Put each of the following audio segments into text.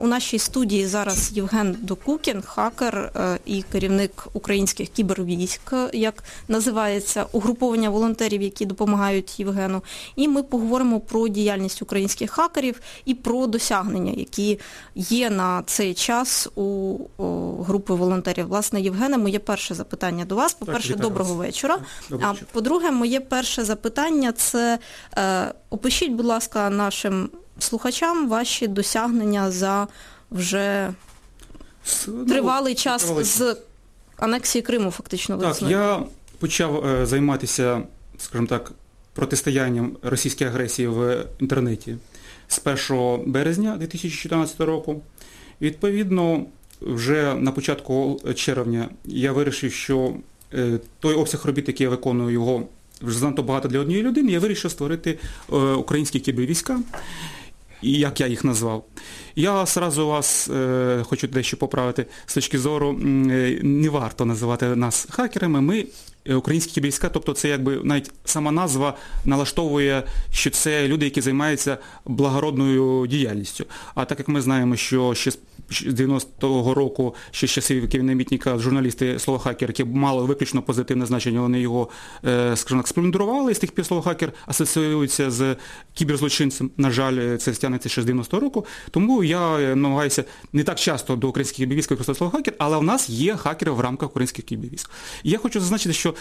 У нашій студії зараз Євген Докукін, хакер і керівник українських кібервійськ, як називається угруповання волонтерів, які допомагають Євгену. І ми поговоримо про діяльність українських хакерів і про досягнення, які є на цей час у групи волонтерів. Власне, Євгене, моє перше запитання до вас. По-перше, доброго вечора. А по-друге, моє перше запитання – це опишіть, будь ласка, нашим слухачам ваші досягнення за вже тривалий час з анексії Криму, фактично, весною. Так, я почав займатися, скажімо так, протистоянням російській агресії в інтернеті з 1 березня 2014 року. Відповідно, вже на початку червня я вирішив, що той обсяг робіт, який я виконую, його вже занадто багато для однієї людини, я вирішив створити українські кібервійська, і як я їх назвав. Я одразу вас хочу дещо поправити з точки зору, не варто називати нас хакерами, ми українські кібервійська, тобто це якби навіть сама назва налаштовує, що це люди, які займаються благородною діяльністю. А так як ми знаємо, що ще з 90-го року, ще з часів Кевіна Мітніка, журналісти слово «хакер», яке мало виключно позитивне значення, вони його, скажімо так, сплюндрували, з тих пір слово «хакер» асоціюється з кіберзлочинцем. На жаль, це стягнеться ще з 90-го року. Тому я намагаюся не так часто до українських кібервійськ використовувати слово «хакер», але в нас є хакери в рамках українських кібервійськ. І я хочу зазначити, що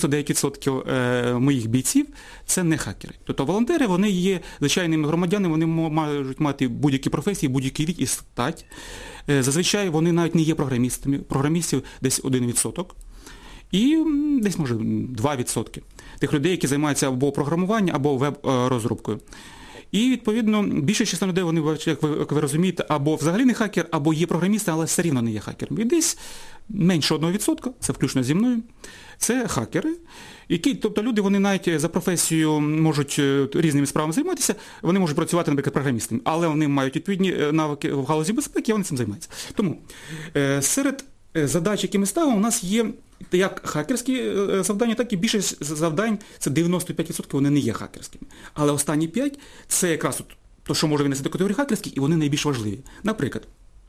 99% моїх бійців – це не хакери. Тобто волонтери, вони є звичайними громадянами, вони можуть мати будь-які професії, будь-який вік і стать. Зазвичай вони навіть не є програмістами. Програмістів десь 1%. І десь, може, 2% тих людей, які займаються або програмуванням, або веб-розробкою. І, відповідно, більша частина людей, вони, як ви розумієте, або взагалі не хакер, або є програмісти, але все рівно не є хакером. І десь менше 1%, це включно зі мною, це хакери, які, тобто люди, вони навіть за професією можуть різними справами займатися, вони можуть працювати, наприклад, програмістами, але вони мають відповідні навики в галузі безпеки, і вони цим займаються. Тому серед задач, які ми ставимо, у нас є як хакерські завдання, так і більшість завдань, це 95%, вони не є хакерськими. Але останні 5% це якраз то, що може винести до категорії хакерських, і вони найбільш важливі. Наприклад,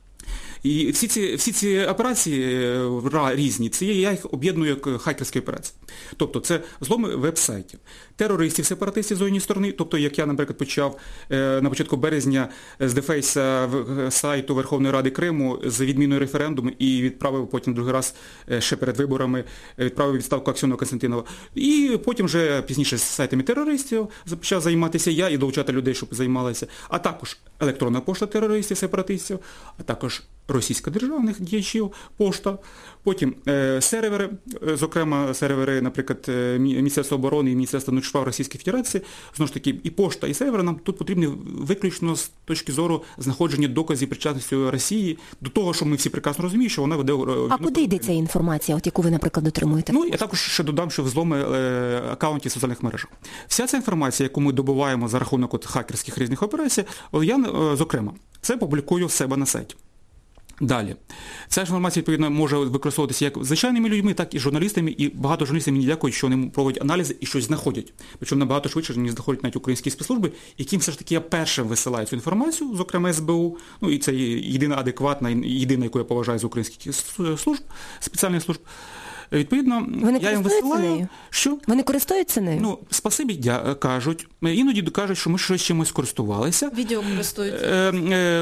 і всі ці операції різні, це я їх об'єдную як хакерські операції. Тобто це зломи веб-сайтів, терористів, сепаратистів з однієї сторони, тобто як я, наприклад, почав на початку березня з дефейса сайту Верховної Ради Криму з відміною референдуму і відправив потім другий раз ще перед виборами, відправив відставку Аксьонова Костянтинова. І потім вже пізніше з сайтами терористів почав займатися я і долучати людей, щоб займалися, а також електронна пошта терористів, сепаратистів, а також російсько-державних діячів, пошта, потім сервери, зокрема сервери, наприклад, Міністерства оборони і Міністерства внутрішніх справ Російської Федерації, знову ж таки, і пошта, і сервери нам тут потрібні виключно з точки зору знаходження доказів причетності Росії до того, що ми всі прекрасно розуміємо, що вона веде... А куди йде ця інформація, от яку ви, наприклад, отримуєте? Ну, я також ще додам, що взломи акаунтів в соціальних мережах. Вся ця інформація, яку ми добуваємо за рахунок хакерських різних операцій, я, зокрема, це публікую в себе на сайті. Далі. Ця інформація, відповідно, може використовуватися як звичайними людьми, так і журналістами, і багато журналістів мені дякують, що вони проводять аналізи і щось знаходять. Причому набагато швидше, ніж знаходять навіть українські спецслужби, яким все ж таки я першим висилаю цю інформацію, зокрема СБУ, ну і це єдина адекватна, єдина, яку я поважаю з українських служб, спеціальних служб. Відповідно, я їм висилаю. Що? Вони користуються нею? Ну, спасибі, кажуть. Іноді кажуть, що ми щось чимось користувалися. Відео користуються?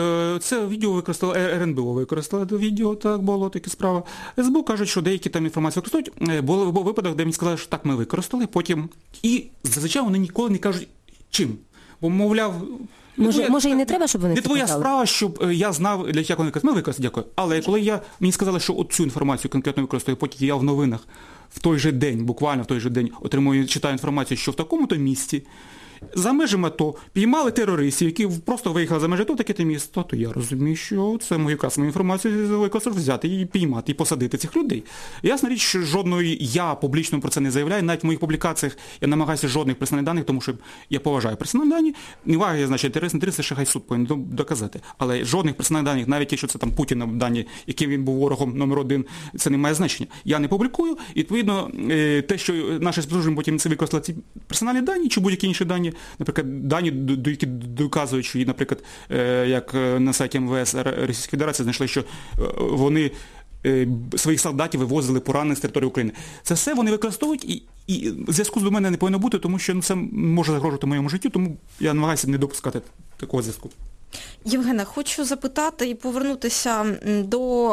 Це відео використало, РНБО використало відео, так було, такі справа. СБУ кажуть, що деякі там інформацію використовують. Був випадок, де мені сказали, що так ми використали, потім. І зазвичай вони ніколи не кажуть, чим. Бо, мовляв... Може і не треба, щоб вони це казали? Не твоя справа, щоб я знав, для чого вони кажуть, ми використали, дякую. Але коли мені сказали, що цю інформацію конкретно використовую, потім я в новинах в той же день, буквально в той же день, читаю інформацію, що в такому-то місці за межами АТО піймали терористів, які просто виїхали за межі АТО, таке місто, то я розумію, що це мою інформацію використовувати, взяти і піймати, і посадити цих людей. Ясна річ, що жодної я публічно про це не заявляю, навіть в моїх публікаціях я намагаюся жодних персональних даних, тому що я поважаю персональні дані, не вагає, значить, терорист, ще хай суд повинен доказати. Але жодних персональних даних, навіть якщо це там Путіна дані, яким він був ворогом номер 1, це не має значення. Я не публікую, і відповідно те, що наші спецслужби потім це використали ці персональні дані чи будь-які інші дані, дані, наприклад, які доказують, що, наприклад, як на сайті МВС Російської Федерації знайшли, що вони своїх солдатів вивозили поранених з території України. Це все вони використовують, і зв'язку до мене не повинно бути, тому що це може загрожувати моєму життю, тому я намагаюся не допускати такого зв'язку. Євгене, хочу запитати і повернутися до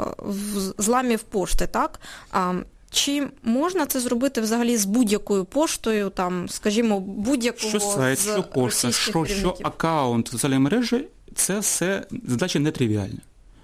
зламів пошти, так? Чи можна це зробити взагалі з будь-якою поштою, там, скажімо, будь-якого що сайт, що пошта, що аккаунт в соціальній мережі, це все задача нетривіальна.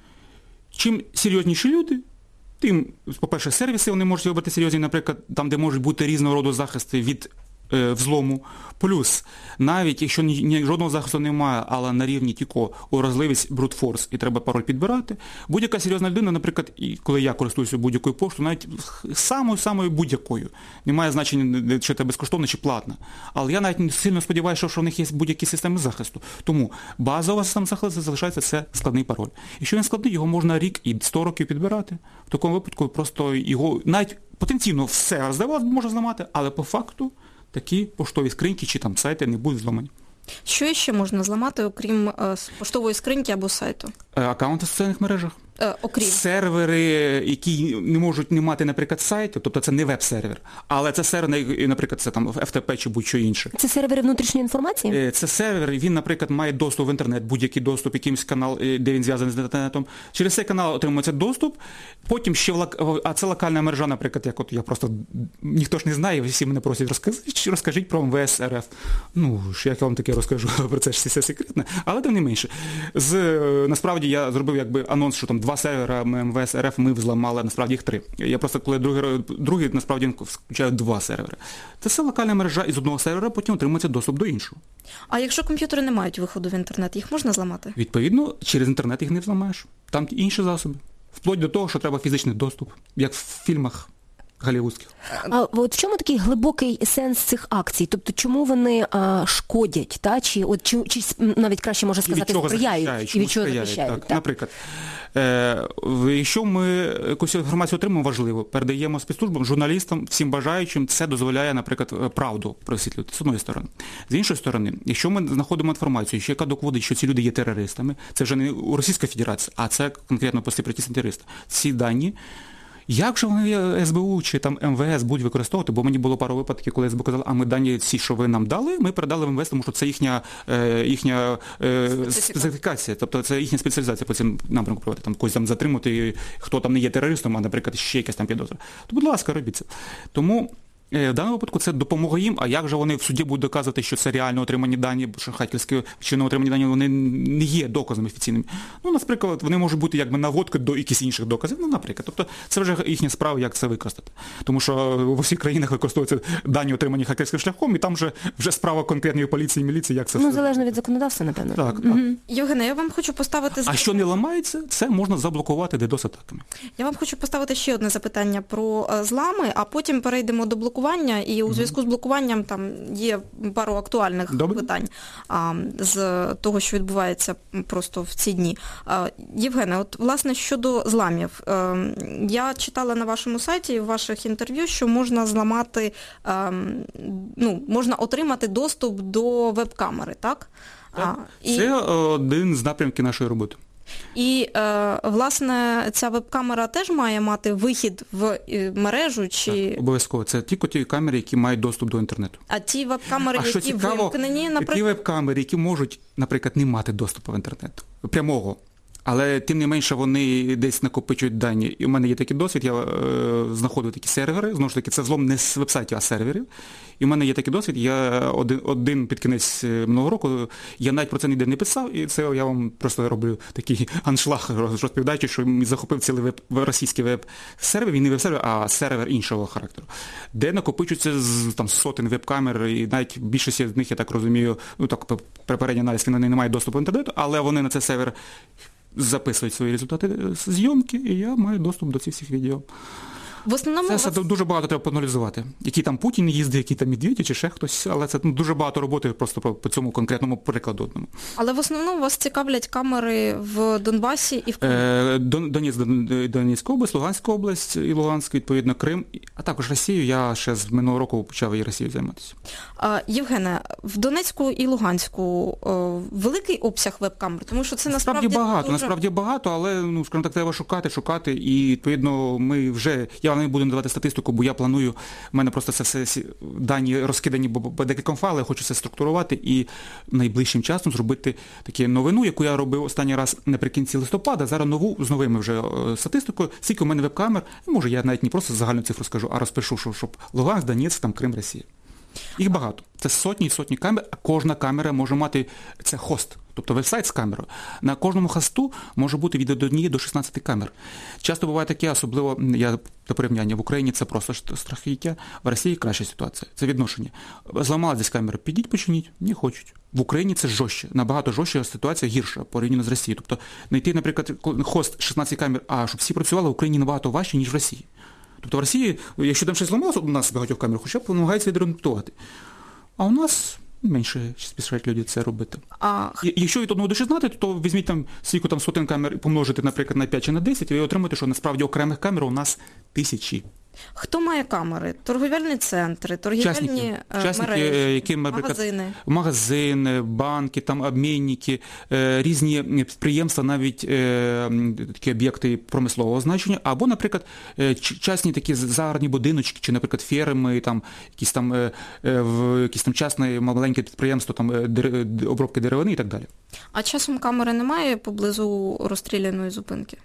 Чим серйозніші люди, тим, по-перше, сервіси вони можуть робити серйозні, наприклад, там, де можуть бути різного роду захисти від взлому. Плюс, навіть якщо жодного захисту немає, але на рівні тільки уразливість брутфорс і треба пароль підбирати, будь-яка серйозна людина, наприклад, і коли я користуюся будь-якою поштою, навіть самою будь-якою, немає значення, чи це безкоштовно, чи платно. Але я навіть не сильно сподіваюся, що в них є будь-які системи захисту. Тому базова система захисту залишається це складний пароль. Якщо він складний, його можна рік і 100 років підбирати. В такому випадку просто його навіть потенційно все можна зламати, але по факту такі поштові скриньки чи там сайти не будуть зламані. Що ще можна зламати, окрім поштової скриньки або сайту? Аккаунти в соціальних мережах. Окрім. Сервери, які не можуть не мати, наприклад, сайту, тобто це не веб-сервер, але це сервер, наприклад, це там FTP чи будь-що інше. Це сервери внутрішньої інформації? Це сервер, він, наприклад, має доступ в інтернет, будь-який доступ, якийсь канал, де він зв'язаний з інтернетом. Через цей канал отримується доступ, потім ще, а це локальна мережа, наприклад, як от я просто, ніхто ж не знає, всі мене просять, розкажіть про МВС РФ. Ну, як я вам таке розкажу, про це ж все секретне, але тим не менше. Насправді я зробив якби анонс, що там 2 сервера МВС РФ ми взламали, насправді їх 3. Я просто, коли другий насправді включаю 2 сервери. Це все локальна мережа, і з одного сервера потім отримується доступ до іншого. А якщо комп'ютери не мають виходу в інтернет, їх можна зламати? Відповідно, через інтернет їх не взламаєш. Там інші засоби. Вплоть до того, що треба фізичний доступ, як в фільмах голлівудських. А от в чому такий глибокий сенс цих акцій? Тобто, чому вони шкодять, та? Чи навіть краще можна сказати, сприяють? І від чого захищають? Так. Наприклад, якщо ми якусь інформацію отримуємо важливо, передаємо спецслужбам, журналістам, всім бажаючим, це дозволяє, наприклад, правду просвітлювати, з одної сторони. З іншої сторони, якщо ми знаходимо інформацію, яка доводить, що ці люди є терористами, це вже не Російська Федерація, а це конкретно посіпратісні терористи. Ці дані, як же вони СБУ чи там МВС будуть використовувати, бо мені було пару випадків, коли СБУ казали, а ми дані ці, що ви нам дали, ми передали в МВС, тому що це їхня специфікація, тобто це їхня спеціалізація по цим напрямку проводити, там когось там затримати, хто там не є терористом, а, наприклад, ще якась там підозра. То, будь ласка, робіть це. Тому в даному випадку це допомога їм, а як же вони в суді будуть доказувати, що це реально отримані дані, що хакерські чи не отримані дані, вони не є доказами офіційними. Ну, наприклад, вони можуть бути якби наводкою до якихось інших доказів, ну, наприклад. Тобто це вже їхня справа, як це використати. Тому що в усіх країнах використовуються дані, отримані хакерським шляхом, і там вже справа конкретної поліції і міліції, як це все. Ну, залежно від законодавства, напевно. Так. Євгене, я вам хочу поставити... А що не ламається, це можна заблокувати DDoS-атаками. Я вам хочу поставити ще одне запитання про злами, а потім перейдемо до блокування, і у зв'язку з блокуванням там є пару актуальних питань з того, що відбувається просто в ці дні. Євгене, от власне щодо зламів. Я читала на вашому сайті, в ваших інтерв'ю, що можна зламати, можна отримати доступ до веб-камери, так? Це один з напрямків нашої роботи. І, власне, ця веб-камера теж має мати вихід в мережу? Чи... Так, обов'язково. Це тільки ті камери, які мають доступ до інтернету. А ті веб-камери, які вимкнені, наприклад? Ті веб-камери, які можуть, наприклад, не мати доступу в інтернет. Прямого. Але, тим не менше, вони десь накопичують дані. І в мене є такий досвід, я знаходив такі сервери, знову ж таки, це взлом не з веб-сайтів, а з серверів. І в мене є такий досвід, я один під кінець минулого року, я навіть про це ніде не писав, і це я вам просто роблю такий аншлаг, розповідаючи, що захопив цілий російський веб-сервер, він не веб-сервер, а сервер іншого характеру, де накопичується там сотень веб-камер, і навіть більшість з них, я так розумію, попередній аналіз, вони не мають доступу до інтернету, але вони на цей сервер записують свої результати зйомки, і я маю доступ до цих всіх відео. В основному це дуже багато треба поаналізувати. Який там Путін їздить, який там Медведєв чи ще хтось, але це дуже багато роботи просто по цьому конкретному прикладу одному. Але в основному вас цікавлять камери в Донбасі і в Криму? Донецька область, Луганська область і Луганська, відповідно, Крим, а також Росію. Я ще з минулого року почав і Росією займатися. Євгене, в Донецьку і Луганську великий обсяг веб-камер? Тому що це насправді багато, але, скажімо так, треба шукати, і, відповідно, ми вже, я не буду надавати статистику, бо я планую, в мене просто це все дані розкидані по декільком файлах, я хочу це структурувати і найближчим часом зробити таку новину, яку я робив останній раз наприкінці листопада, зараз нову, з новими вже статистикою, скільки у мене веб-камер, може я навіть не просто загальну цифру скажу, а розпишу, щоб Луганськ, Донецьк, там Крим, Росія. Їх багато. Це сотні і сотні камер, а кожна камера може мати, це хост, тобто веб-сайт з камерою. На кожному хосту може бути від 1 до 16 камер. Часто буває таке, особливо, я до порівняння, в Україні це просто страхіття, в Росії краща ситуація, це відношення. Зламалась десь камера, підіть, починіть, не хочуть. В Україні це жорстче, набагато жорстче ситуація гірша порівняно з Росією. Тобто знайти, наприклад, хост 16 камер, а щоб всі працювали, в Україні набагато важче, ніж в Росії. Тобто в Росії, якщо там щось зламалося у нас багатьох камер, хоча б намагаються відремонтувати. А у нас менше спішать люди це робити. Якщо від 1 до 16, то візьміть там скільки там сотень камер і помножити, наприклад, на 5 чи на 10, і ви отримаєте, що насправді окремих камер у нас тисячі. Хто має камери? Торговельні центри, торговельні мережі, магазини, банки, там обмінники, різні підприємства, навіть такі об'єкти промислового значення, або, наприклад, частні такі загородні будиночки, чи, наприклад, ферми, там якісь там частне маленьке підприємство, там обробки деревини і так далі. А часом камери немає поблизу розстріляної зупинки?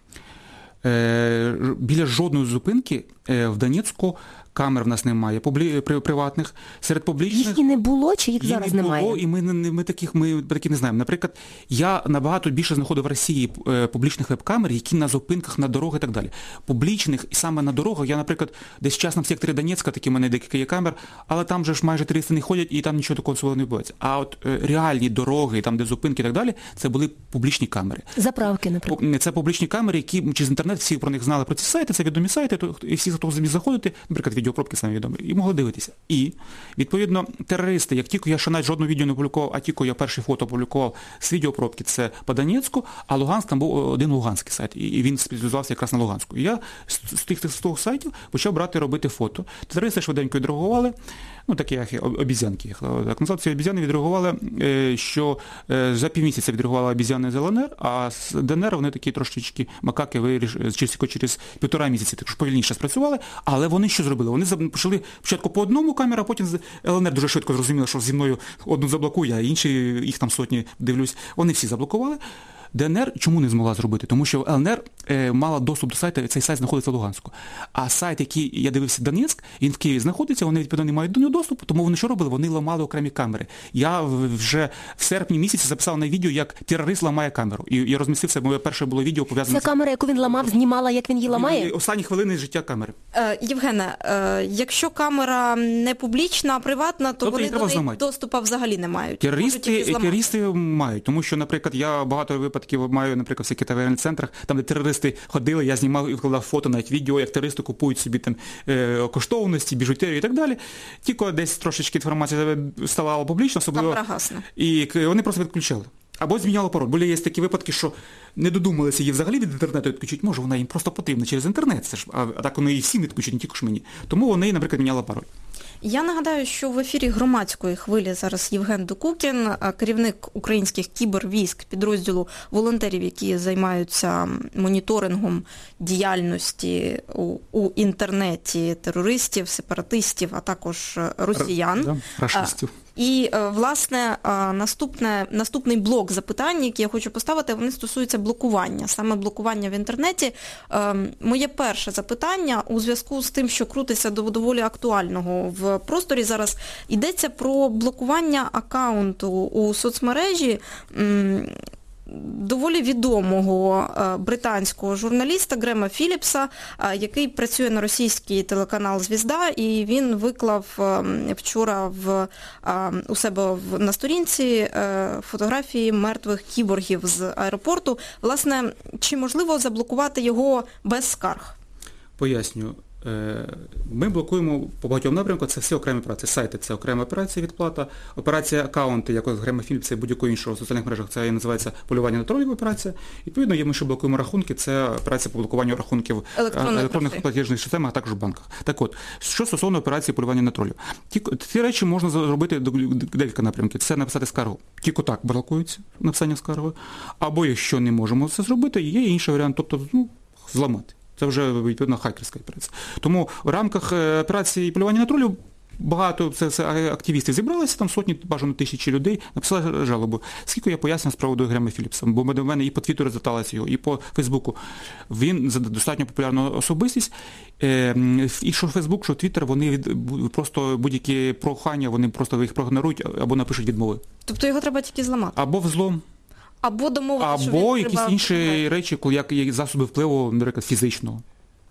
Біля жодної зупинки в Донецьку камер в нас немає, приватних, серед публічних... Їх і не було, чи їх зараз немає? Їх не було, і ми таких не знаємо. Наприклад, я набагато більше знаходив в Росії публічних веб-камер, які на зупинках, на дорогах і так далі. Публічних, і саме на дорогах, я, наприклад, десь в частному секторі Донецька, такі в мене декілька є камер, але там же ж майже туристи не ходять, і там нічого такого особливого не відбувається. А от реальні дороги, там, де зупинки і так далі, це були публічні камери. Заправки, наприклад. Це публічні камери, які через інтернет всі про них знали, про ці сайти, це відомі сайти, і всі, хто зміг заходити, наприклад, відеопробки самі відомі, і могли дивитися. І, відповідно, терористи, як тільки я ще навіть жодного відео не публікував, а тільки я перші фото публікував з відеопробки, це по Донецьку, а Луганськ, там був один луганський сайт, і він спеціалізувався якраз на Луганську. І я з того сайтів почав робити фото. Терористи швиденько відреагували, такі обізянки їх так назвав, ці обізяни відреагували, що за півмісяця відреагували обізяни з ЛНР, а з ДНР вони такі трошечки макаки через 1,5 місяці, так що повільніше спрацювали, але вони що зробили? Вони почали спочатку по одному камеру, а потім з ЛНР дуже швидко зрозуміли, що зі мною одну заблокує, а інші, їх там сотні, дивлюсь, вони всі заблокували. ДНР чому не змогла зробити? Тому що ЛНР мала доступ до сайту, цей сайт знаходиться в Луганську. А сайт, який я дивився, Донецьк, він в Києві знаходиться, вони відповідно не мають до нього доступу, тому вони що робили? Вони ламали окремі камери. Я вже в серпні місяці записав на відео, як терорист ламає камеру. І я розмістив це, моє перше було відео пов'язане з... Ця камера, яку він ламав, знімала, як він її ламає? Останні хвилини життя камери. Євгене, якщо камера не публічна, а приватна, то вони до неї доступу взагалі не мають. Терористи мають, тому що, наприклад, я багато випадків маю, наприклад, в всяких торговельних центрах, там, де терористи ходили, я знімав і викладав фото, навіть відео, як терористи купують собі там коштовності, біжутерію і так далі. Тільки десь трошечки інформація ставала публічно, особливо. І вони просто відключали. Або зміняли пароль. Бо є такі випадки, що не додумалися її взагалі від інтернету відключити. Може, вона їм просто потрібна через інтернет. Це ж, а так вони її всім відключать, не тільки ж мені. Тому вони, наприклад, міняли пароль. Я нагадаю, що в ефірі громадської хвилі зараз Євген Докукін, керівник українських кібервійськ, підрозділу волонтерів, які займаються моніторингом діяльності у інтернеті терористів, сепаратистів, а також росіян. Рашистів. І, власне, наступний блок запитань, які я хочу поставити, вони стосуються блокування, саме блокування в інтернеті. Моє перше запитання у зв'язку з тим, що крутиться до доволі актуального в просторі зараз, йдеться про блокування акаунту у соцмережі доволі відомого британського журналіста Грема Філіпса, який працює на російський телеканал «Звізда», і він виклав вчора у себе на сторінці фотографії мертвих кіборгів з аеропорту. Власне, чи можливо заблокувати його без скарг? Поясню. Ми блокуємо по багатьом напрямках, це всі окремі операції. Сайти – це окрема операція, відплата. Операція аккаунти, як Грема Філіпса і будь-якого іншого в соціальних мережах, це називається полювання на тролів операція. Відповідно, є ми ще блокуємо рахунки, це операція по блокуванню рахунків електронних платіжних систем, а також в банках. Так от, що стосовно операції полювання на тролів. Ці речі можна зробити декілька напрямків. Це написати скаргу. Тільки так блокується написання скарги. Або якщо не можемо це зробити, є інший варіант, тобто зламати. Це вже, відповідно, хакерська операція. Тому в рамках операції полювання на тролів багато активістів зібралися, там сотні, бажано тисячі людей, написали жалобу. Скільки я пояснив з приводу Грема Філіпса, бо до мене і по Твіттеру зверталися його, і по Фейсбуку. Він достатньо популярна особистість, і що Фейсбук, що Твіттер, вони просто будь-які прохання, вони просто їх проігнорують або напишуть відмови. Тобто його треба тільки зламати? Або взлом. Або домовитися, або якісь інші речі, як засоби впливу, наприклад, фізичного.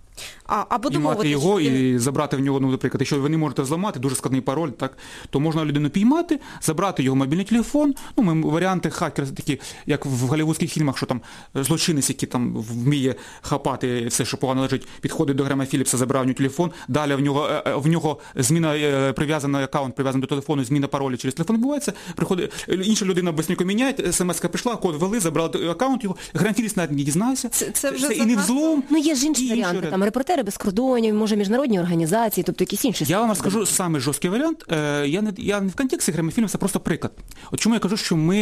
Або і мати його, і забрати в нього, наприклад, якщо ви не можете зламати, дуже складний пароль, так, то можна людину піймати, забрати його мобільний телефон, варіанти хакерів такі, як в голлівудських фільмах, що там злочинець, який там вміє хапати все, що погано лежить, підходить до Грема Філіпса, забрав в нього телефон, далі в нього зміна, прив'язаний аккаунт, прив'язаний до телефону, зміна паролю через телефон відбувається, приходить, інша людина швидко міняє, смс-ка прийшла, код ввели, забрали аккаунт його, Грем Філіпс навіть не дізнався, це і не взлом. Є ж інші варіанти, там репортери без кордонів, може міжнародні організації, тобто якісь інші. Я вам розкажу самий жорсткий варіант. Я не в контексті Грема Філіпса, просто приклад. От чому я кажу, що ми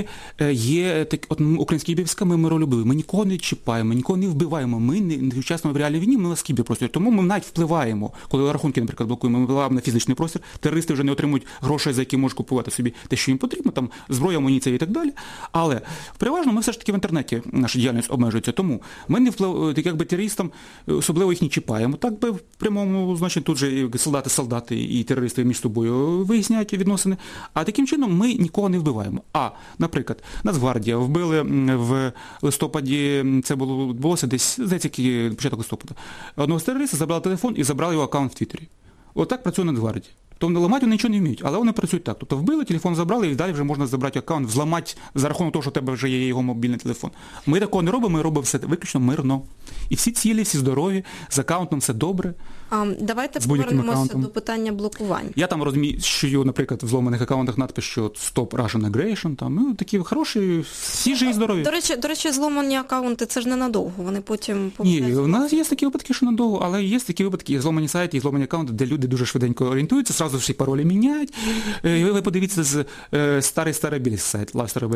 є українські війська, ми миролюбиві, ми нікого не чіпаємо, ми нікого не вбиваємо, ми не участвуємо в реальній війні, ми на кіберпросторі. Тому ми навіть впливаємо, коли рахунки, наприклад, блокуємо, ми впливаємо на фізичний простір, терористи вже не отримують грошей, за які можуть купувати собі те, що їм потрібно, там зброя, амуніція і так далі. Але переважно ми все ж таки в інтернеті наша діяльність обмежується. Тому ми не якби терористам особливо їх не чіпаємо. Так би в прямому, значить, тут же солдати і терористи між собою виясняють відносини. А таким чином ми нікого не вбиваємо. Наприклад, Нацгвардія вбили в листопаді, це відбулося десь, здається, початок листопада. Одного з терористів забрали телефон і забрали його аккаунт в Твіттері. Отак працює Нацгвардія. Тобто ламати вони нічого не вміють, але вони працюють так. Тобто вбили, телефон забрали і далі вже можна забрати аккаунт, взламати за рахунок того, що у тебе вже є його мобільний телефон. Ми такого не робимо, ми робимо все виключно мирно. І всі цілі, всі здорові, з аккаунтом все добре. Давайте повернемося до питання блокування. Я там розміщую, наприклад, в зломаних аккаунтах надпис, що Stop Russian Aggression, там, такі хороші, всі живі, здорові. До речі, зломані аккаунти, це ж ненадовго, вони потім... Ні, у нас є такі випадки, що надовго, але є такі випадки, зломані сайти і зломані аккаунти, де люди дуже швиденько орієнтуються, зразу всі паролі міняють. Ви подивіться з старий Старобілівськ сайт,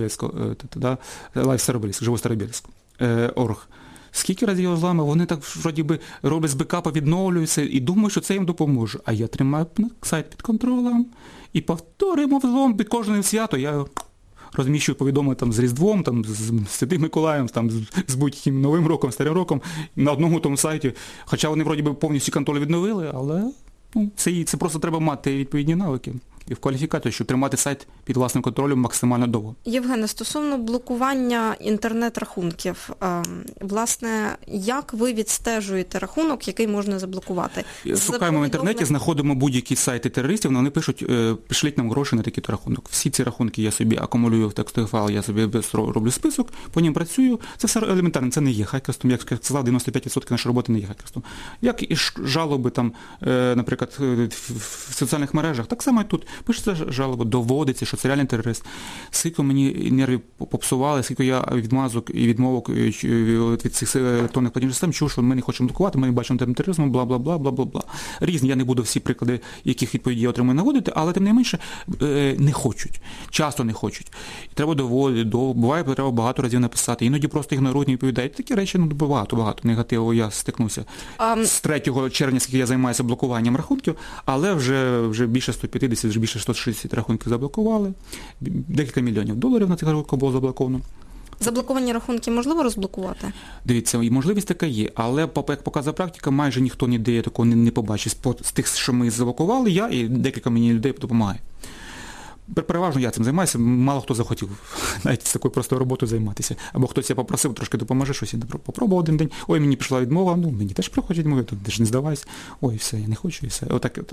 Live Старобілівськ, Живо Старобілівськ, орг. Скільки разів його зламав, вони так вроді би роблять з бекапа, відновлюються і думають, що це їм допоможе. А я тримаю сайт під контролем і повторюємо взлом під кожне свято. Я розміщую повідомлення там з Різдвом, там з Святим Миколаєм, там з будь-яким Новим роком, Старим роком на одному тому сайті. Хоча вони вроді би повністю контроль відновили, але це просто треба мати відповідні навики і в кваліфікацію, щоб тримати сайт під власним контролем максимально довго. Євгене, стосовно блокування інтернет-рахунків, власне, як ви відстежуєте рахунок, який можна заблокувати? Шукаємо в інтернеті, знаходимо будь-які сайти терористів, вони пишуть, пішліть нам гроші на такий рахунок. Всі ці рахунки я собі акумулюю в текстовий файл, я собі роблю список, по ним працюю. Це все елементарно, це не є хакерством. Як сказав, 95% нашої роботи не є хакерством. Як і жалоби, там, наприклад, в соціальних мережах, так само і тут. Пишеться жалоба, доводиться, що це реальний терорист. Скільки мені нервів попсували, скільки я відмазок і відмовок від цих електронних платіжних систем чув, що ми не хочемо блокувати, ми не бачимо тероризму, бла-бла-бла, бла-бла-бла. Різні, я не буду всі приклади, яких відповіді я отримую, наводити, але тим не менше не хочуть. Часто не хочуть. І треба доводити, буває, треба багато разів написати, іноді просто ігнорують, не відповідають. Такі речі, багато негативу я стикнувся. З 3 червня, скільки я займаюся блокуванням рахунків, але вже більше 150, вже більше 160 рахунків заблокували. Декілька мільйонів доларів на цих рахунках було заблоковано. Заблоковані рахунки можливо розблокувати? Дивіться, можливість така є, але, як показує практика, майже ніхто ніде такого не побачить. З тих, що ми заблокували, я і декілька мені людей допомагає. Переважно я цим займаюся, мало хто захотів навіть з такою простою роботою займатися. Або хтось я попросив, трошки допоможи, щось я попробував один день, ой, мені пішла відмова, мені теж приходять відмови, ти ж не здавайся, ой, все, я не хочу, і все.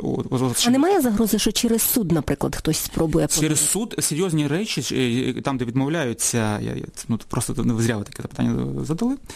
А немає загрози, що через суд, наприклад, хтось спробує? Через суд серйозні речі, там, де відмовляються, просто зря ви таке питання задали,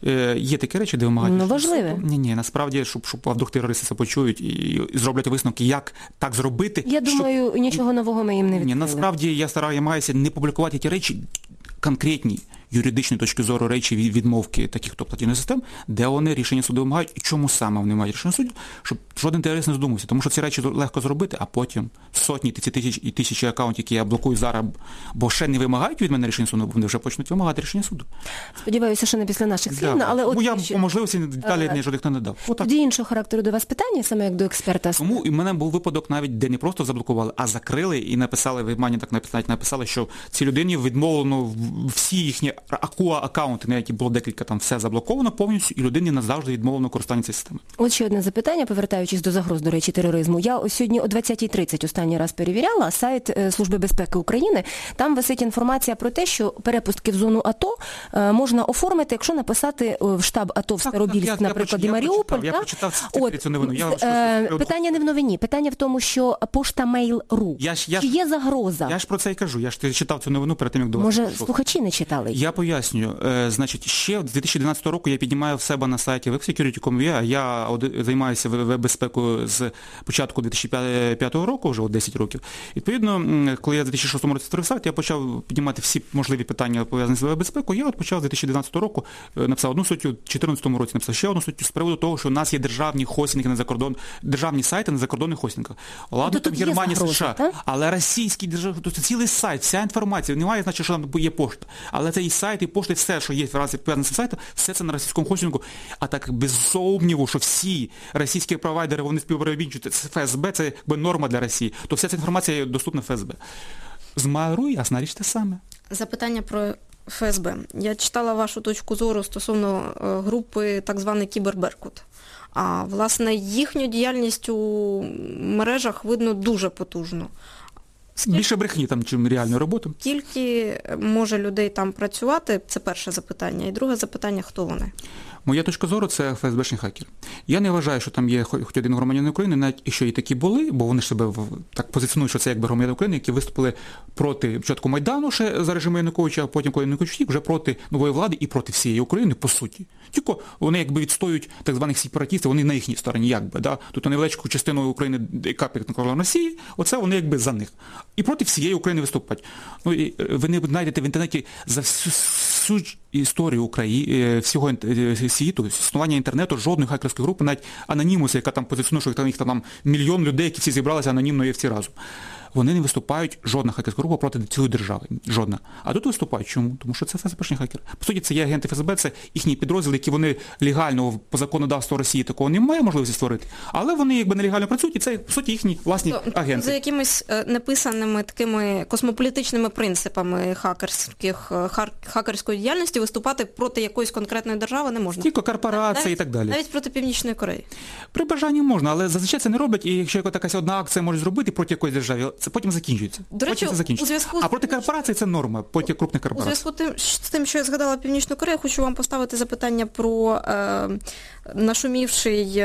Є такі речі, де вимагають. Ну, важливе. Ні, насправді, щоб вдруг терористи це почують і зроблять висновки, як так зробити. Я думаю, нічого нового ми їм не відкрили. Ні, насправді я намагаюся не публікувати ті речі, конкретні юридичної точки зору речі відмовки таких платіжних систем, де вони рішення суду вимагають і чому саме вони вимагають рішення суду, щоб жоден терорист не задумався. Тому що ці речі легко зробити, а потім сотні, тисячі акаунтів, які я блокую зараз, бо ще не вимагають від мене рішення суду, вони вже почнуть вимагати рішення суду. Сподіваюся, що не після наших слів, але от... Я по можливості деталі жодних не дав. Тоді іншого характеру до вас питання, саме як до експерта? Тому і в мене був випадок навіть, де не просто заблокували, а закрили і написали, ви мені так написали, що цій людині відмовлено всі їхні акаунти, на які було декілька, там все заблоковано повністю, і людині назавжди відмовлено користування цією системою. От ще одне запитання, повертаючись до загроз, до речі, тероризму. Я ось сьогодні о 20:30 останній раз перевіряла сайт Служби безпеки України. Там висить інформація про те, що перепустки в зону АТО можна оформити, якщо написати в штаб АТО в Старобільськ, наприклад, і Маріуполь. Я прочитав цю новину. Питання не в новині, питання в тому, що пошта Mail.ru. Чи є загроза? Я ж про це і кажу. Я ж читав цю новину перед тим, як до вас. Може, слухачі не читали? Я поясню. Значить, ще з 2012 року я піднімаю в себе на сайті websecurity.com.ua, я займаюся веб-безпекою з початку 2005 року, вже 10 років. Відповідно, коли я в 2006 році створив сайт, я почав піднімати всі можливі питання, пов'язані з веб-безпекою. Я почав з 2012 року, написав одну статтю, в 2014 році написав ще одну статтю з приводу того, що у нас є державні хостинги на закордон, державні сайти на закордонних хостингах. Ладно, там Германія, США, але російський державний, тобто цілий сайт, вся інформація, немає, значить, що там є пошта. Але це і сайт, і пошта, все, що є пов'язане з сайтом, все це на російському хостингу. А так без сумніву, що всі російські провайдери, вони співробітничають, це ФСБ, це якби норма для Росії. То вся ця інформація доступна ФСБ. З Mail.ru, ясна річ, те саме. Запитання про ФСБ. Я читала вашу точку зору стосовно групи так званий Кіберберкут. А, власне, їхню діяльність у мережах видно дуже потужно. Більше брехні там, чим реальну роботу. Скільки може людей там працювати? Це перше запитання. І друге запитання, хто вони? Моя точка зору – це ФСБшні хакери. Я не вважаю, що там є хоч один громадянин України, навіть якщо і такі були, бо вони ж себе так позиціонують, що це якби громадяни України, які виступили проти початку Майдану ще за режиму Януковича, а потім, коли Янукович втік, вже проти нової влади і проти всієї України, по суті. Тільки вони якби відстоюють так званих сепаратистів, вони на їхній стороні, якби, да? Тут невеличку частину України, яка підконтрольована Росії, оце вони якби за них. І проти всієї України виступають. Ну, і ви не знайдете в інтернеті за всю історію України, всього світу, існування інтернету, жодної хакерської групи, навіть анонімуса, яка там позиціонує, що їх там мільйон людей, які всі зібралися анонімно і всі разом. Вони не виступають, жодна хакерська група проти цілої держави. Жодна. А тут виступають. Чому? Тому що це ФСБшні хакери. По суті, це є агенти ФСБ, це їхні підрозділи, які вони легально по законодавству Росії такого немає можливості створити. Але вони якби нелегально працюють, і це, по суті, їхні власні агенти. За якимись неписаними такими космополітичними принципами хакерської діяльності виступати проти якоїсь конкретної держави не можна. Тільки корпорації і так далі. Навіть проти Північної Кореї. При бажанні можна, але зазвичай це не роблять, і якщо якась одна акція може зробити проти якоїсь держави, це потім закінчується. До речі, а проти корпорацій це норма, проти крупних корпорацій. У зв'язку з тим, що я згадала Північну Корею, хочу вам поставити запитання про нашумівший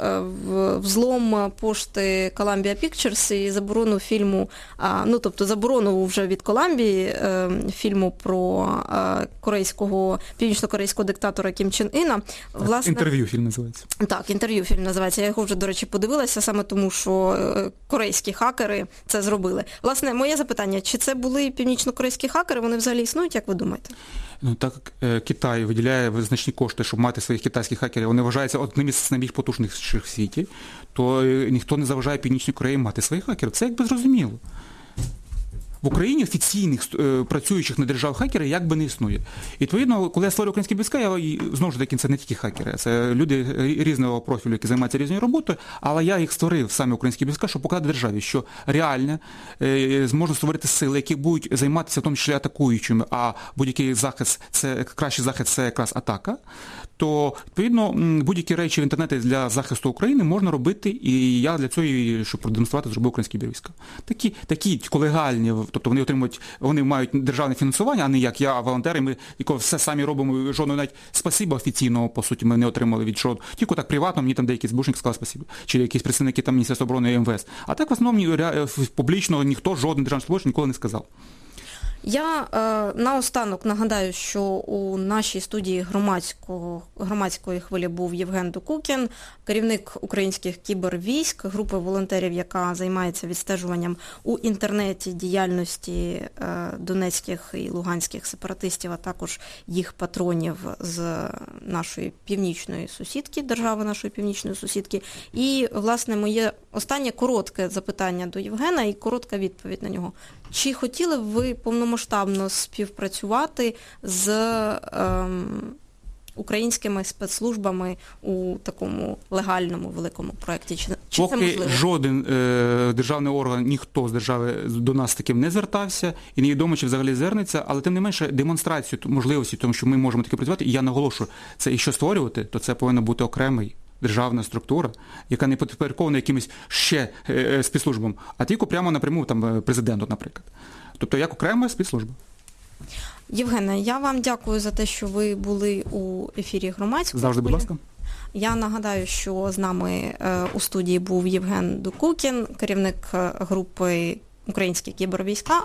взлом пошти Columbia Pictures і заборону фільму, тобто заборону вже від Колумбії фільму про північно-корейського диктатора Кім Чен Іна. Власне, інтерв'ю фільм називається. Так, інтерв'ю фільм називається. Я його вже, до речі, подивилася, саме тому, що корейські хакери це зробили. Власне, моє запитання, чи це були північно-корейські хакери, вони взагалі існують, як ви думаєте? Ну, так Китай виділяє значні кошти, щоб мати своїх китайських хакерів. Вони вважаються одним із найбільш потужніших в світі, то ніхто не заважає Північній Кореї мати своїх хакерів. Це якби зрозуміло. В Україні офіційних працюючих на державу хакерів якби не існує. І, відповідно, коли я створюю українські війська, я знову ж таки, це не тільки хакери, це люди різного профілю, які займаються різною роботою, але я їх створив, саме українські війська, щоб показати державі, що реально зможна створити сили, які будуть займатися в тому числі атакуючими, а будь-який захист, кращий захист – це якраз атака, то, відповідно, будь-які речі в інтернеті для захисту України можна робити, і я для цього, щоб продемонструвати, зробив українські війська. Такі легальні, тобто вони мають державне фінансування, а не як я, волонтери, ми все самі робимо, жодного навіть спасибо офіційного, по суті, ми не отримали від жодного. Тільки так приватно, мені там деякі збушники сказали спасибо, чи якісь представники там Міністерства оборони і МВС. А так в основному публічно ніхто, жоден державний службовець ніколи не сказав. Я наостанок нагадаю, що у нашій студії громадської хвилі був Євген Докукін, керівник українських кібервійськ, групи волонтерів, яка займається відстежуванням у інтернеті діяльності донецьких і луганських сепаратистів, а також їх патронів з нашої північної сусідки, держави нашої північної сусідки. І, власне, моє останнє коротке запитання до Євгена і коротка відповідь на нього. Чи хотіли б ви повномасштабно співпрацювати з українськими спецслужбами у такому легальному великому проєкті? Чи це Поки можливо? жоден державний орган, ніхто з держави до нас таким не звертався, і невідомо, чи взагалі звернеться, але тим не менше демонстрацію можливості, тому що ми можемо таке працювати, і я наголошую, це якщо створювати, то це повинна бути окремий державна структура, яка не підпорядкована якимось ще спецслужбам, а тільки прямо напряму там президенту, наприклад. Тобто як окрема спецслужба. Євгене, я вам дякую за те, що ви були у ефірі громадського. Завжди, будь ласка. Я нагадаю, що з нами у студії був Євген Докукін, керівник групи «Українські кібервійська»,